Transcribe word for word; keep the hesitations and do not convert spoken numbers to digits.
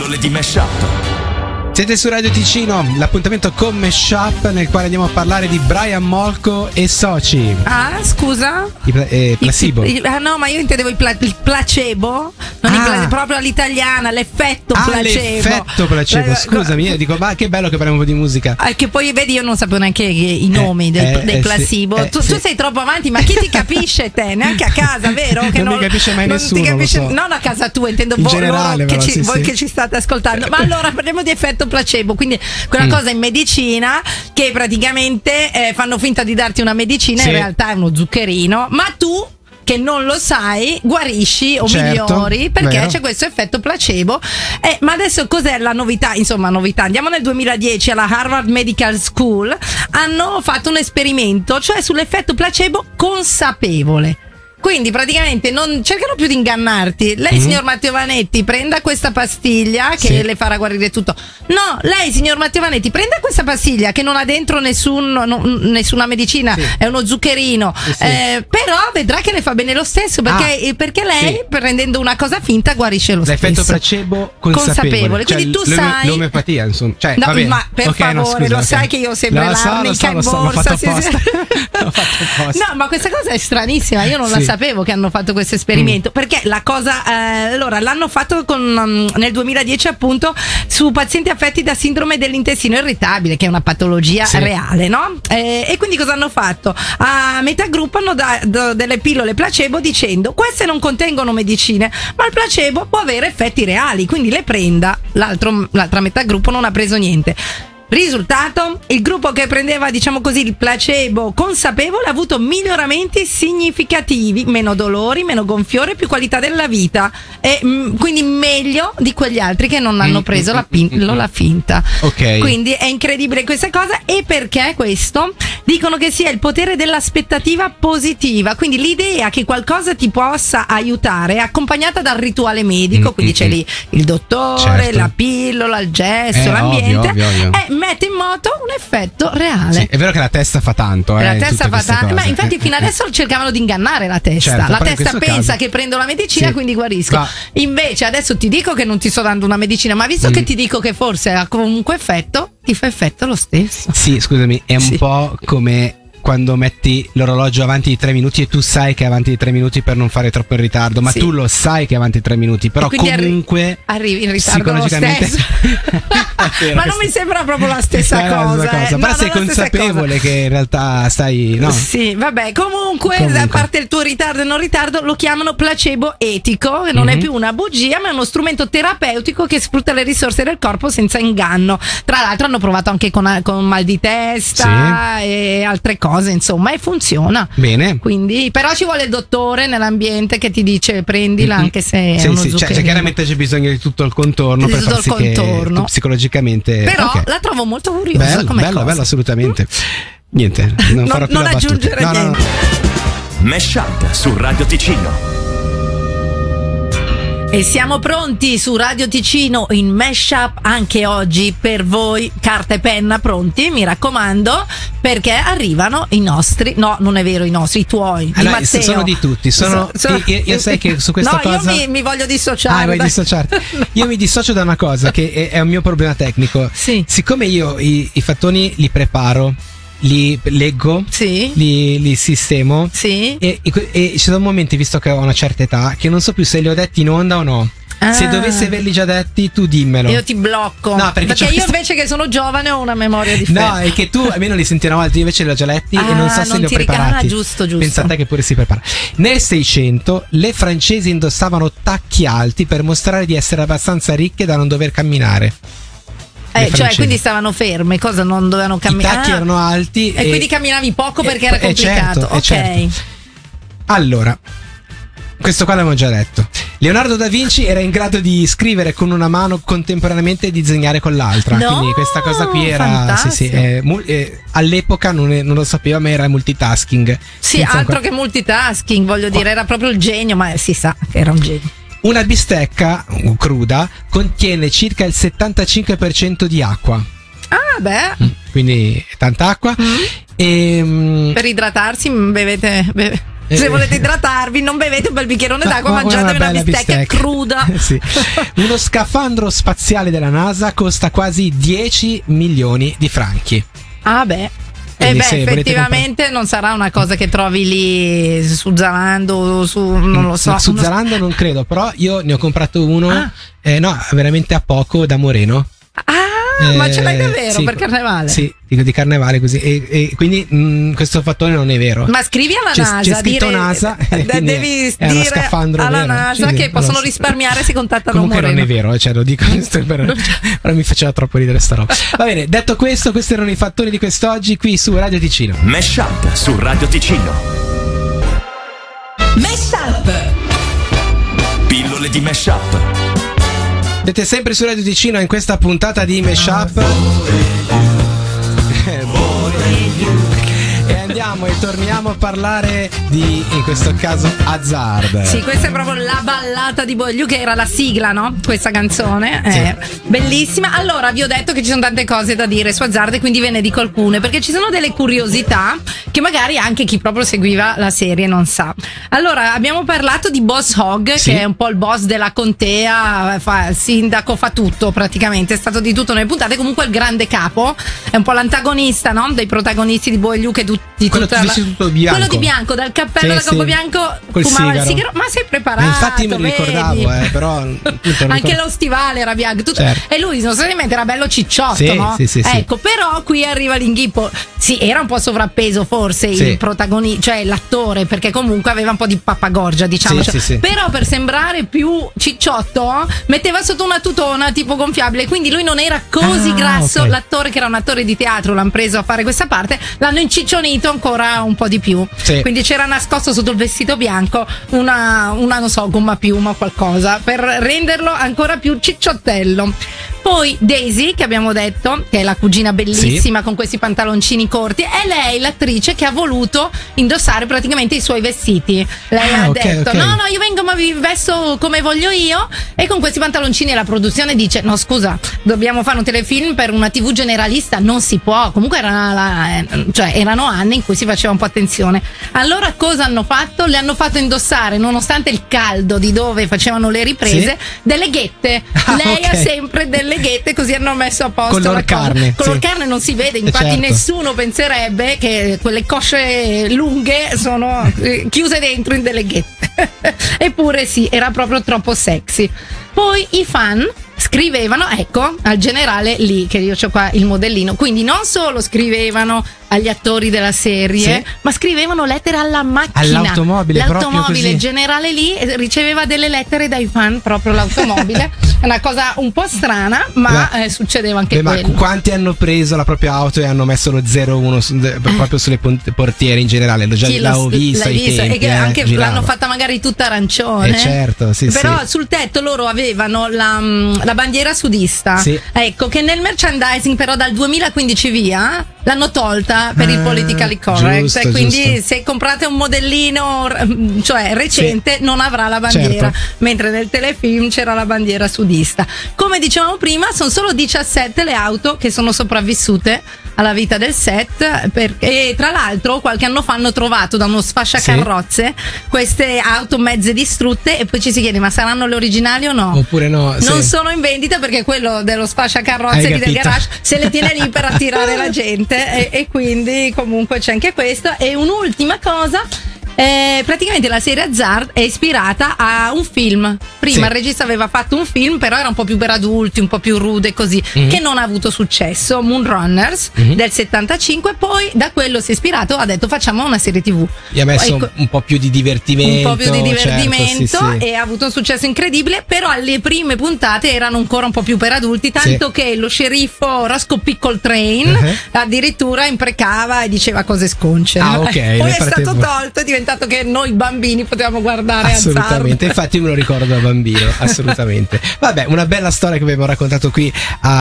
pillole di Meshup. Siete su Radio Ticino, l'appuntamento con Meshup nel quale andiamo a parlare di Brian Molko e soci. Ah, scusa? I pla- eh, placebo. I, i, ah no, ma io intendevo il, pla- il placebo, non ah. il pla- proprio all'italiana, l'effetto ah, placebo. l'effetto placebo, scusami, io dico, ma che bello che parliamo un po' di musica. Ah, che poi vedi, io non sapevo neanche i nomi eh, del, eh, dei eh, placebo. sì, eh, tu, sì. tu sei troppo avanti, ma chi ti capisce te? Neanche a casa, vero? Che non, non mi capisce mai non nessuno. Ti capisce, lo so. Non a casa tua, intendo in voi, generale, loro, però, che ci, sì, voi sì. che ci state ascoltando. Ma allora parliamo di effetto placebo, quindi quella mm. cosa in medicina che praticamente eh, fanno finta di darti una medicina, sì. In realtà è uno zuccherino, ma tu che non lo sai guarisci o certo, migliori perché vero. C'è questo effetto placebo. Eh, ma adesso cos'è la novità? Insomma, novità. Andiamo nel duemiladieci alla Harvard Medical School, hanno fatto un esperimento, cioè sull'effetto placebo consapevole. Quindi praticamente non cercano più di ingannarti. Lei, mm-hmm. signor Matteo Vanetti, prenda questa pastiglia che sì. le farà guarire tutto. No, lei, signor Matteo Vanetti, prenda questa pastiglia che non ha dentro nessun, no, nessuna medicina, sì. È uno zuccherino. Sì, sì. Eh, però vedrà che le fa bene lo stesso perché, ah, perché lei, sì. prendendo una cosa finta, guarisce lo l'effetto stesso. L'effetto placebo consapevole. consapevole. Quindi cioè, tu sai. L'omeopatia, insomma. Cioè, no, vabbè. ma per okay, favore, no, scusa, lo okay. sai che io ho sempre no, l'arnica so, in so, borsa. L'ho fatto apposta. L'ho fatto apposta. No, ma questa cosa è stranissima. Io non sì. la sapevo che hanno fatto questo esperimento. Mm. Perché la cosa. Eh, allora, l'hanno fatto con, um, nel duemiladieci, appunto, su pazienti affetti da sindrome dell'intestino irritabile, che è una patologia sì. reale, no? Eh, e quindi cosa hanno fatto? A metà gruppo hanno dato delle pillole placebo dicendo: queste non contengono medicine, ma il placebo può avere effetti reali, quindi le prenda. L'altro, l'altra metà gruppo non ha preso niente. Risultato? Il gruppo che prendeva, diciamo così, il placebo consapevole ha avuto miglioramenti significativi, meno dolori, meno gonfiore, più qualità della vita e mh, quindi meglio di quegli altri che non hanno preso la pillola finta. Ok. Quindi è incredibile questa cosa. E perché questo? Dicono che sia il potere dell'aspettativa positiva, quindi l'idea che qualcosa ti possa aiutare è accompagnata dal rituale medico, quindi c'è lì il dottore, certo. la pillola, il gesto, eh, l'ambiente, ovvio, ovvio, ovvio. e mette in moto un effetto reale. Sì, è vero che la testa fa tanto, eh, la testa fa tanto, ma infatti eh, fino adesso cercavano di ingannare la testa. Certo, la testa pensa caso... che prendo la medicina, sì. quindi guarisco. Va. Invece adesso ti dico che non ti sto dando una medicina, ma visto mm. che ti dico che forse ha comunque effetto, ti fa effetto lo stesso. Sì, scusami, è un sì. po' come quando metti l'orologio avanti di tre minuti e tu sai che è avanti di tre minuti per non fare troppo in ritardo, ma sì. tu lo sai che è avanti di tre minuti, però comunque arri- arrivi in ritardo psicologicamente lo stesso. Ma non mi sembra proprio la stessa cosa, cosa. Eh. Però no, sei consapevole che in realtà stai no? Sì, vabbè, comunque, comunque, a parte il tuo ritardo e non ritardo, lo chiamano placebo etico, che non mm-hmm. è più una bugia, ma è uno strumento terapeutico che sfrutta le risorse del corpo senza inganno. Tra l'altro hanno provato anche con, con mal di testa sì. e altre cose, insomma, e funziona bene. Quindi, però ci vuole il dottore nell'ambiente che ti dice prendila, mm-hmm. anche se sì, è uno sì, cioè, cioè, chiaramente c'è bisogno di tutto il contorno di per tutto far sì il contorno. Che psicologicamente però okay. la trovo molto curiosa, bello, come bello, cosa. bello, assolutamente. Niente, non, non farò più non la aggiungere battuta. niente. No, no, no. Meshup su Radio Ticino. E siamo pronti su Radio Ticino in Meshup anche oggi per voi, carta e penna pronti, mi raccomando, perché arrivano i nostri, no non è vero i nostri, i tuoi, allora, di Matteo. Sono di tutti, sono, so, so, io, io sai che su questa no, cosa... No, io mi, mi voglio dissociare. Ah, vuoi dissociarti? No. Io mi dissocio da una cosa che è, è un mio problema tecnico. Sì. Siccome io i, i fattoni li preparo, li leggo, sì. li, li sistemo, sì. e, e, e ci sono momenti, visto che ho una certa età, che non so più se li ho detti in onda o no. Ah. Se dovessi averli già detti, tu dimmelo. Io ti blocco. No, perché, perché io questa... invece che sono giovane ho una memoria differente. No, è che tu almeno li sentirò altri, invece li ho già letti ah, e non so se li ho preparati. Ah, giusto, giusto. Pensa a te che pure si prepara. Nel seicento le francesi indossavano tacchi alti per mostrare di essere abbastanza ricche da non dover camminare. Eh, cioè quindi stavano ferme, cosa non dovevano camminare? I tacchi ah, erano alti e, e quindi camminavi poco perché era complicato. Certo, ok. Certo. Allora, questo qua l'abbiamo già detto. Leonardo da Vinci era in grado di scrivere con una mano contemporaneamente e disegnare con l'altra. No, quindi questa cosa qui era sì, sì, eh, mu- eh, all'epoca non, è, non lo sapeva, ma era multitasking. Sì, altro ancora... che multitasking, voglio dire, era proprio il genio, ma si sa che era un genio. Una bistecca cruda contiene circa il settantacinque per cento di acqua. Ah, beh. Quindi tanta acqua. Mm. E, per idratarsi bevete... Beve. Se Eh. volete idratarvi, non bevete un bel bicchierone Ma- d'acqua, ma- mangiatevi una, bella bistecca, cruda. Sì. Uno scafandro spaziale della NASA costa quasi dieci milioni di franchi. Ah beh. E Quindi beh, se volete effettivamente non sarà una cosa che trovi lì su Zalando o su, non lo so. Su uno- Zalando non credo, però io ne ho comprato uno, Ah. eh, no, veramente a poco, da Moreno. Ah, ma ce l'hai Eh, davvero sì, per carnevale? Sì, dico di carnevale così. E, e quindi mh, questo fattore non è vero. Ma scrivi alla C'è- NASA, c'è scritto dire- NASA, e de- quindi devi è uno dire scafandro alla vero. NASA Sì, che non possono lo so. risparmiare se contattano Comunque Moreno. non è vero, cioè lo dico questo per, però mi faceva troppo ridere sta roba. Va bene, detto questo, questi erano i fattori di quest'oggi qui su Radio Ticino. Mesh Up su Radio Ticino. Mesh Up. Pillole di Mesh Up. Siete sempre su Radio Ticino in questa puntata di Mashup. E andiamo e torniamo a parlare di, in questo caso, Hazard. Sì, questa è proprio la ballata di Boy Liu, che era la sigla, no? Questa canzone è bellissima. Allora, vi ho detto che ci sono tante cose da dire su Hazard e quindi ve ne dico alcune, perché ci sono delle curiosità che magari anche chi proprio seguiva la serie non sa. Allora, abbiamo parlato di Boss Hogg, Sì. che è un po' il boss della contea, fa il sindaco, fa tutto praticamente, è stato di tutto nelle puntate, comunque il grande capo, è un po' l'antagonista, no? Dei protagonisti di Boy Liu, che tu, di Quello tutta la- vestito tutto bianco. quello di bianco, dal cappello Sì, da capo sì. bianco, Col fumava il sigaro. sigaro, ma sei preparato? Ma infatti me lo vedi? ricordavo, eh, però appunto, non Anche ricordo- lo stivale era bianco, tutto. Certo. E lui sostanzialmente era bello cicciotto, Sì, no? sì, sì, sì. Ecco, però qui arriva l'inghippo. Sì, era un po' sovrappeso forse Sì. il protagonista, cioè l'attore, perché comunque aveva un po' di pappagorgia, diciamo. Sì, sì, sì. Però per sembrare più cicciotto metteva sotto una tutona tipo gonfiabile, quindi lui non era così Ah, grasso. ok. L'attore, che era un attore di teatro, l'hanno preso a fare questa parte, l'hanno inciccionito ancora un po' di più. Sì. Quindi c'era nascosto sotto il vestito bianco una, una non so, gomma piuma o qualcosa per renderlo ancora più cicciottello. Poi Daisy, che abbiamo detto, che è la cugina bellissima con questi pantaloncini corti, è lei l'attrice che ha voluto indossare praticamente i suoi vestiti. Lei Ah, ha ok, detto: ok. no, no, io vengo ma vi vesto come voglio io, e con questi pantaloncini. La produzione dice: no, scusa, dobbiamo fare un telefilm per una tivù generalista, non si può. Comunque erano, la- eh, cioè, erano anni in cui si faceva un po' attenzione. Allora cosa hanno fatto? Le hanno fatto indossare, nonostante il caldo di dove facevano le riprese, Sì? delle ghette. Ah, Lei ok. ha sempre delle ghette, così hanno messo a posto Color la cosa. carne, Color sì. carne non si vede, Eh, infatti certo. nessuno penserebbe che quelle cosce lunghe sono eh, chiuse dentro in delle ghette. Eppure sì, era proprio troppo sexy. Poi i fan scrivevano, ecco, al generale Lee, che io ho qua il modellino, quindi non solo scrivevano agli attori della serie, Sì. ma scrivevano lettere alla macchina. All'automobile, proprio L'automobile, così. il generale Lee riceveva delle lettere dai fan, proprio l'automobile. È una cosa un po' strana, ma Beh, eh, succedeva anche Beh, ma quello. quanti hanno preso la propria auto e hanno messo lo zero uno su- de- proprio sulle pont- portiere in generale? L'ho già Chi l'avevo lo- visto l'hai ai visto? tempi, E che eh, anche girava. l'hanno fatta magari tutta arancione. Eh, certo, sì, Però sì. sul tetto loro avevano la, mm, la bandiera sudista. Sì. Ecco, che nel merchandising però dal duemilaquindici via l'hanno tolta per il Ah, politically correct. giusto, E quindi giusto. se comprate un modellino r- cioè recente Sì. non avrà la bandiera, Certo. mentre nel telefilm c'era la bandiera sudista. Come dicevamo prima, sono solo diciassette le auto che sono sopravvissute alla vita del set, per- e tra l'altro qualche anno fa hanno trovato da uno sfasciacarrozze queste auto mezze distrutte, e poi ci si chiede: ma saranno le originali o no? Oppure no, sì. Non sono in vendita, perché quello dello sfasciacarrozze Hai lì del capito. garage se le tiene lì per attirare la gente, e, e quindi comunque c'è anche questo. E un'ultima cosa, eh, praticamente la serie Hazard è ispirata a un film. Prima Sì. il regista aveva fatto un film, però era un po' più per adulti, un po' più rude così, Mhm. che non ha avuto successo, Moonrunners Mhm. del settantacinque. Poi da quello si è ispirato, ha detto facciamo una serie tivù. Gli ha messo Ecco, un po' più di divertimento. un po' più di divertimento, certo, sì, sì. e ha avuto un successo incredibile. Però le prime puntate erano ancora un po' più per adulti, tanto Sì. che lo sceriffo Roscoe Pickle Train Uh-huh. addirittura imprecava e diceva cose sconce. Ah, ok, Poi nel è stato frattempo- tolto, è diventato che noi bambini potevamo guardare Assolutamente, Hazard. infatti me lo ricordo da bambino, assolutamente. Vabbè, una bella storia che abbiamo raccontato qui a